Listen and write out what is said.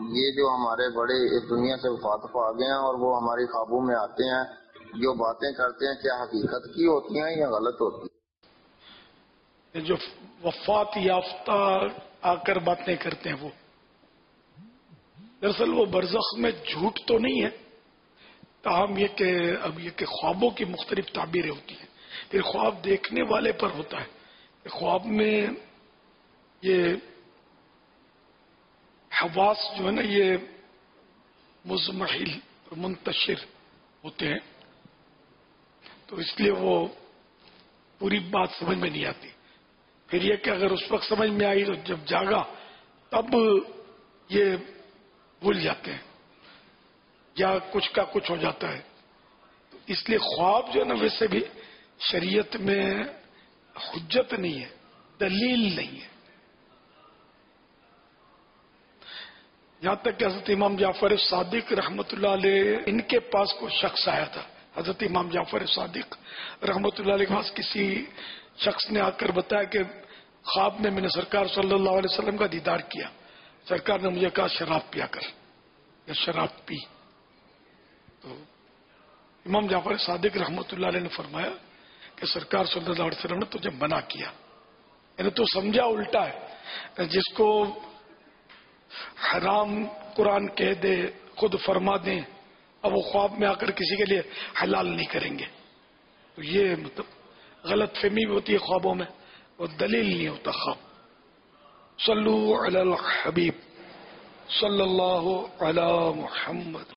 یہ جو ہمارے بڑے اس دنیا سے وفات پا گئے ہیں اور وہ ہماری خوابوں میں آتے ہیں، جو باتیں کرتے ہیں کیا حقیقت کی ہوتی ہیں یا غلط ہوتی ہیں؟ جو وفات یافتہ آ کر باتیں کرتے ہیں وہ دراصل وہ برزخ میں جھوٹ تو نہیں ہے، تاہم یہ کہ خوابوں کی مختلف تعبیریں ہوتی ہیں، پھر خواب دیکھنے والے پر ہوتا ہے۔ خواب میں یہ حواس جو ہے نا یہ مزمحل اور منتشر ہوتے ہیں، تو اس لیے وہ پوری بات سمجھ میں نہیں آتی۔ پھر یہ کہ اگر اس وقت سمجھ میں آئی تو جب جاگا تب یہ بھول جاتے ہیں یا کچھ کا کچھ ہو جاتا ہے۔ تو اس لیے خواب جو ہے نا ویسے بھی شریعت میں حجت نہیں ہے، دلیل نہیں ہے۔ یہاں تک کہ حضرت امام جعفر صادق رحمۃ اللہ علیہ ان کے پاس کوئی شخص آیا تھا، حضرت امام جعفر صادق رحمۃ اللہ علیہ کے پاس کسی شخص نے آ کر بتایا کہ خواب میں نے سرکار صلی اللہ علیہ وسلم کا دیدار کیا، سرکار نے مجھے کہا شراب پیا کر، یا شراب پی۔ تو امام جعفر صادق رحمۃ اللہ علیہ نے فرمایا کہ سرکار صلی اللہ علیہ وسلم نے تجھے منع کیا، یعنی تو سمجھا الٹا ہے، جس کو حرام قرآن کہہ دے خود فرما دیں، اب وہ خواب میں آ کر کسی کے لیے حلال نہیں کریں گے، تو یہ مطلب غلط فہمی بھی ہوتی ہے خوابوں میں، اور دلیل نہیں ہوتا خواب۔ صلو علی الحبیب صلی اللہ علی محمد۔